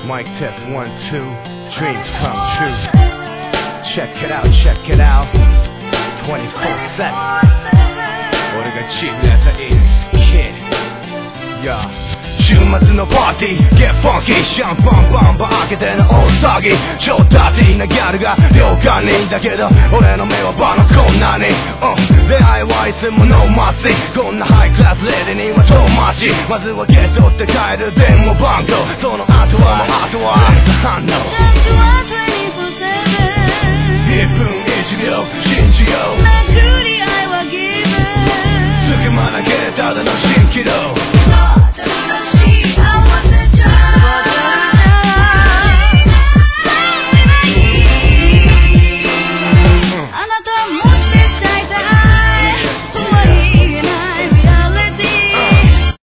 Mic test 1, 2, dreams come true. Check it out, check it out. 24/7. 俺がチームやった is kid. Yeah. 週末のパーティー Get funky シャンパンバンバン開けての大騒ぎ超ダーティーなギャルが両側にだけど俺の目はバナこんなに、出会いはいつものマスこんなハイクラスレディには遠回しまずはゲットって帰る電話番号その後は反応1分1秒信じよう